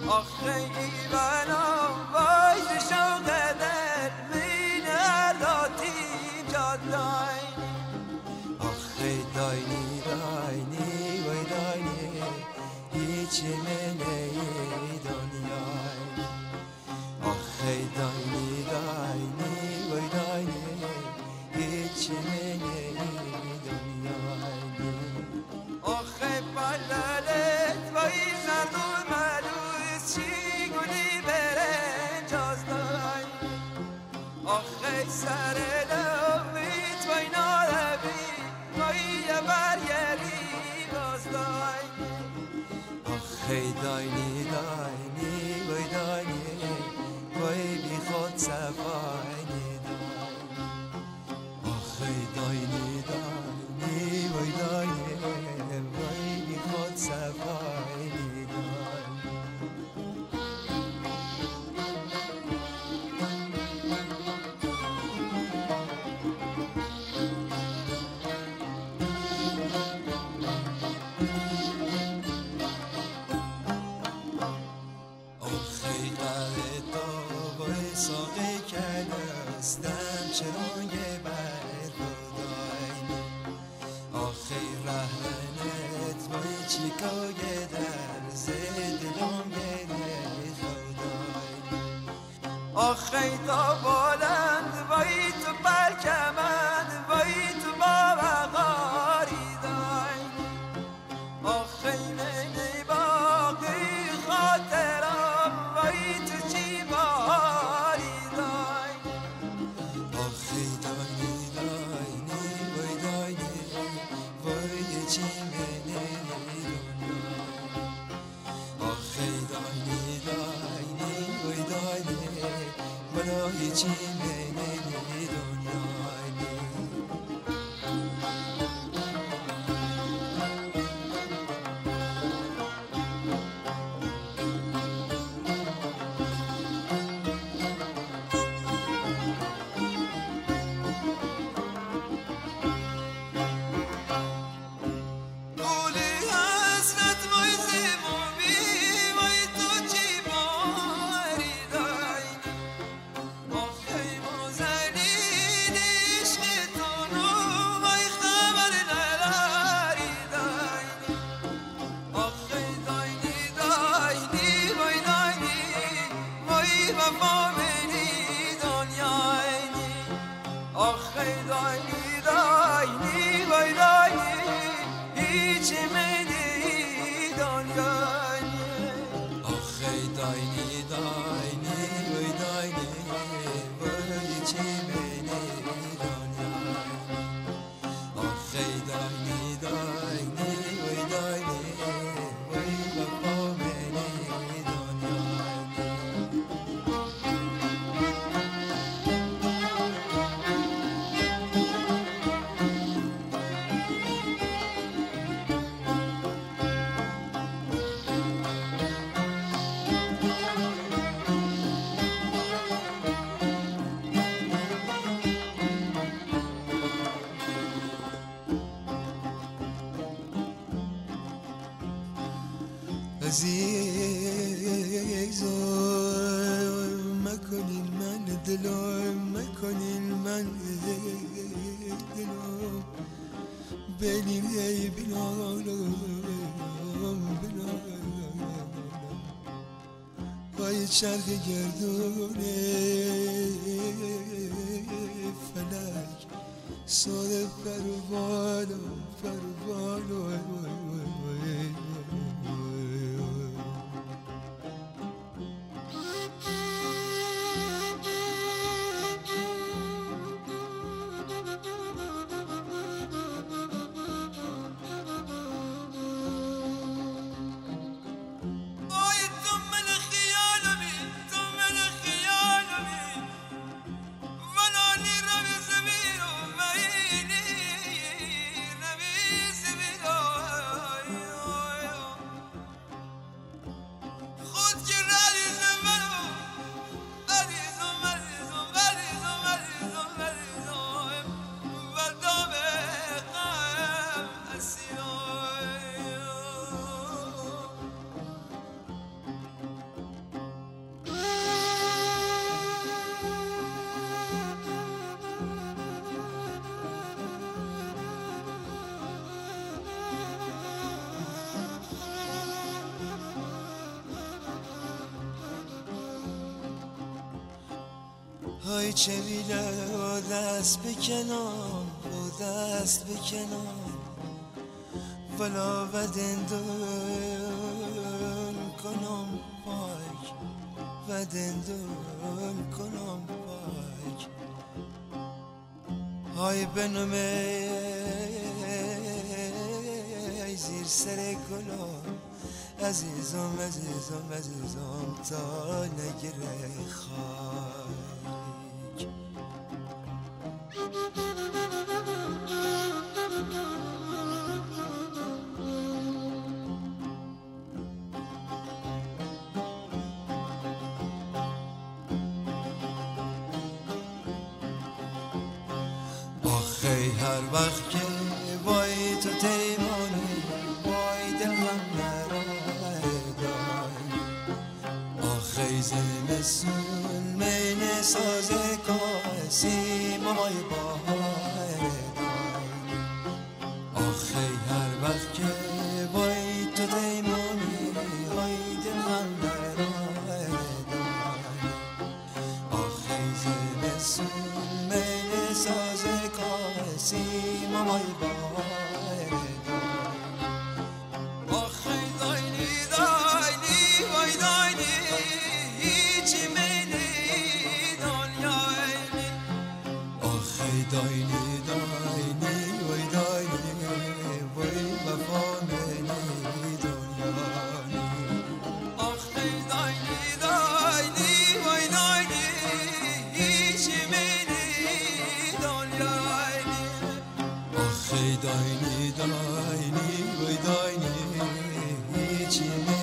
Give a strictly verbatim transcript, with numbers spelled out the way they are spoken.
آخه ایوانم وای ز شوق دل من ارداتی جادای آخه داینی داینی وای داینی هیچ منی دنیای آخه داینی داینی وای داینی هیچ منی دنیای آخه بلالت وای زرد و ملوس چی گلی برنجاز دای آخه سر لویت وای ناربی وای برگری باز دای آخه داینی داینی وای داینی وای بی خود صفاینی دای آخه داینی داینی وای داینی وای بی خود صفاینی دای ساقه کلستم چرانگه بر خدای آخه رهنت وای چیکای در زدلام گره خدای آخه تا بلند وای تو پرکمند وای تو با وقاری دای آخه من باقی خاطرم وای تو چی باری دای آخه داینی داینی وای داینی وای چی منی دنیای آخه داینی داینی وای داینی وای چی منی دنیای آخه داینی داینی وای داینی هیچ منی دنیای آخه داینی داینی وای داینی وای چی منی دنیای آخه داینی داینی وای داینی وای وفا منی دنیای عزیزم مکنین من دلم مکنین من دلم بلیم ای بلالم بلالم پای چرخ گردونه فلک سر پروانو پروانو Ay های چه بیله و دست بکنم و دست بکنم ولا ودندون کنم پاک ودندون کنم پاک های بنومه زیر سر گلم عزیزم عزیزم عزیزم تا نگیره خاک آخی هر وقت که وای تو تیمانی وای دلم نرادای آخی زمستون من سازه کاسی مامای باهای دای آخی هر وقت که وای تو تیمانی وای دلم نرادای آخی زمستون من سازه کاسی مامای باهای آخی داینی داینی وای داینی هیچی منی دنیایی آخی داینی داینی وای داینی وای وفا منی دنیایی آخی داینی داینی وای داینی هیچی منی دنیایی آخی داینی داینی وای داینی هیچی